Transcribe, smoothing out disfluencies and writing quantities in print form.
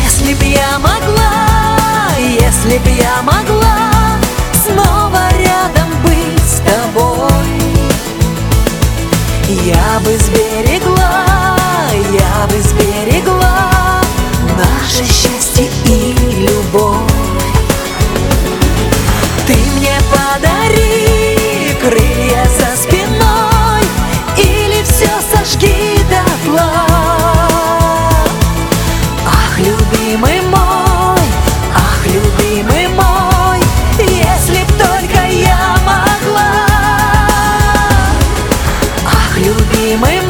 Если б я могла, если б я могла снова рядом быть с тобой, я бы сберегла наше счастье и любовь. Ты мне подари крылья за спиной или все сожги дотла. Ах, любимый мой, если б только я могла. Ах, любимый мой,